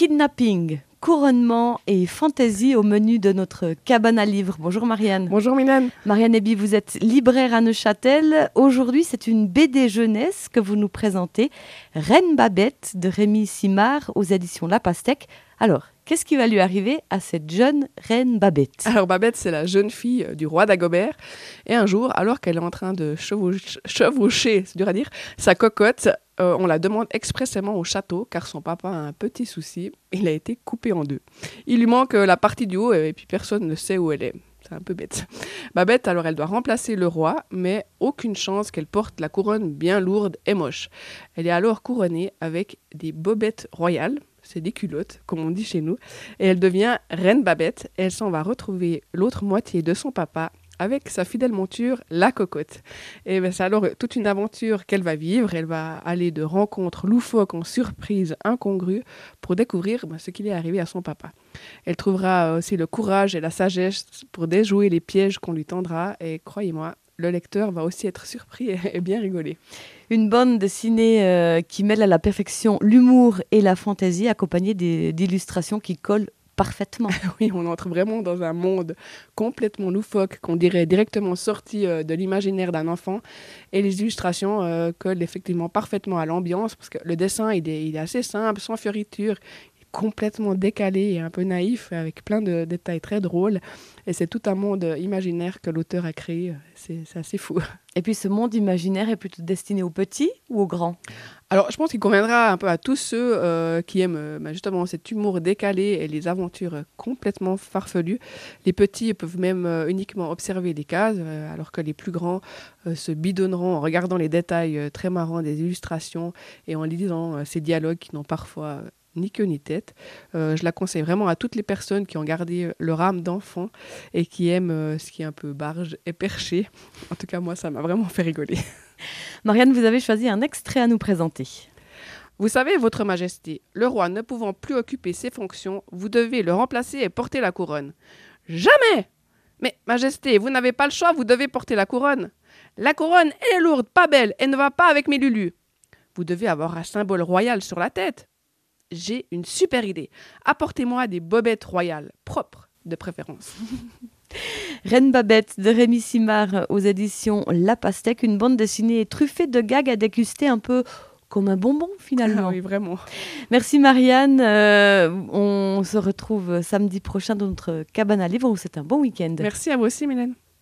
Kidnapping, couronnement et fantaisie au menu de notre cabane à livres. Bonjour Marianne. Bonjour Mylène. Marianne Eby, vous êtes libraire à Neuchâtel. Aujourd'hui, c'est une BD jeunesse que vous nous présentez, Reine Babette de Rémi Simard aux éditions La Pastèque. Alors, qu'est-ce qui va lui arriver à cette jeune Reine Babette ? Alors Babette, c'est la jeune fille du roi d'Agobert. Et un jour, alors qu'elle est en train de chevaucher, c'est dur à dire, sa cocotte, on la demande expressément au château car son papa a un petit souci. Il a été coupé en deux. Il lui manque la partie du haut et puis personne ne sait où elle est. C'est un peu bête. Babette, alors, elle doit remplacer le roi, mais aucune chance qu'elle porte la couronne bien lourde et moche. Elle est alors couronnée avec des bobettes royales. C'est des culottes, comme on dit chez nous. Et elle devient Reine Babette. Et elle s'en va retrouver l'autre moitié de son papa avec sa fidèle monture, la cocotte. Et ben, c'est alors toute une aventure qu'elle va vivre. Elle va aller de rencontres loufoques en surprises incongrues pour découvrir ce qu'il est arrivé à son papa. Elle trouvera aussi le courage et la sagesse pour déjouer les pièges qu'on lui tendra. Et croyez-moi, le lecteur va aussi être surpris et bien rigoler. Une bande dessinée qui mêle à la perfection l'humour et la fantaisie, accompagnée d'illustrations qui collent parfaitement. Oui, on entre vraiment dans un monde complètement loufoque, qu'on dirait directement sorti de l'imaginaire d'un enfant. Et les illustrations collent effectivement parfaitement à l'ambiance, parce que le dessin, il est assez simple, sans fioriture, complètement décalé et un peu naïf, avec plein de détails très drôles. Et c'est tout un monde imaginaire que l'auteur a créé. C'est assez fou. Et puis ce monde imaginaire est plutôt destiné aux petits ou aux grands ? Alors, je pense qu'il conviendra un peu à tous ceux qui aiment justement cet humour décalé et les aventures complètement farfelues. Les petits peuvent même uniquement observer les cases, alors que les plus grands se bidonneront en regardant les détails très marrants des illustrations et en lisant ces dialogues qui n'ont parfois ni queue ni tête. Je la conseille vraiment à toutes les personnes qui ont gardé leur âme d'enfant et qui aiment ce qui est un peu barge et perché. En tout cas, moi, ça m'a vraiment fait rigoler. Marianne, vous avez choisi un extrait à nous présenter. Vous savez, Votre Majesté, le roi ne pouvant plus occuper ses fonctions, vous devez le remplacer et porter la couronne. Jamais! Mais, Majesté, vous n'avez pas le choix, vous devez porter la couronne. La couronne, elle est lourde, pas belle, elle ne va pas avec mes lulus. Vous devez avoir un symbole royal sur la tête. J'ai une super idée. Apportez-moi des bobettes royales, propres de préférence. Reine Babette de Rémi Simard aux éditions La Pastèque, une bande dessinée truffée de gags à déguster un peu comme un bonbon finalement. Ah oui, vraiment. Merci Marianne. On se retrouve samedi prochain dans notre cabane à livres. C'est un bon week-end. Merci à vous aussi, Mylène.